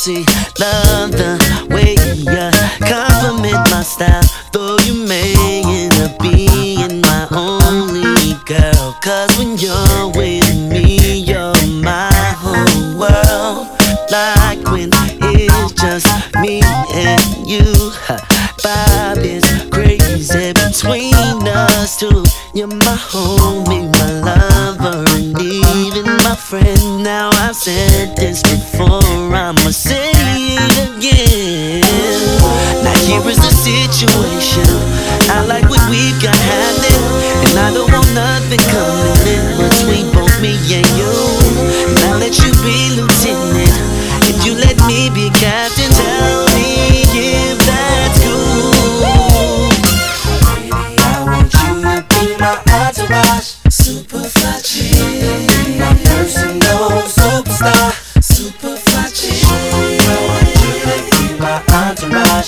see, love the way you compliment my style. Though you may end up being my only girl, 'cause when you're with me, you're my whole world. Like when it's just me and you, vibe is crazy between us two. You're my homie, my lover, and even my friend. Now I've said this before, I'ma say it again. Now here is the situation, I like what we've got happening, and I don't want nothing coming in between both me and you. And I'll let you be lieutenant, if you let me be captain. Tell me if that's cool. Baby, I want you to be my entourage, super fly chick, my personal superstar, super fly chick. I want you to be my entourage,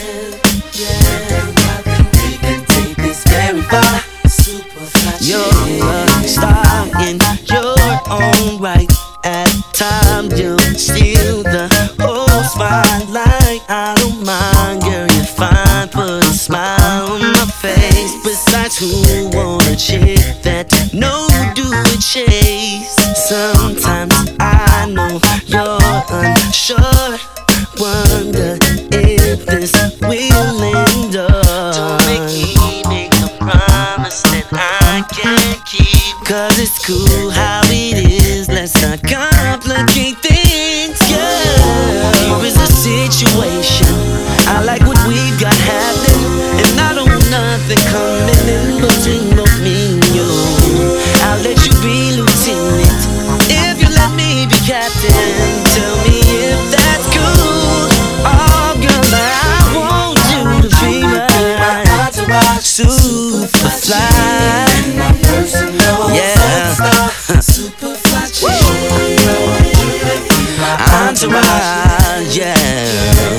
yeah. I think we can take this very far, super fly chick. You're a star in your own right. At times you'll steal the whole spotlight. I don't mind, girl, you're fine. Put a smile on my face. Besides, who want a chick that no do a chase? Sometimes I know you're unsure, wonder if this will end up. Don't make me make a promise that I can't keep, 'cause it's cool how it is, let's not complicate things, yeah. Here is the situation, I like what we've got happening, and I don't want nothing coming in between both me and you. I'll let you be lieutenant, if you let me be captain. Tell me if that's cool. Oh girl, I want you to be my entourage, super fly, my personal superstar, super fly chick. I want you to be my entourage, yeah.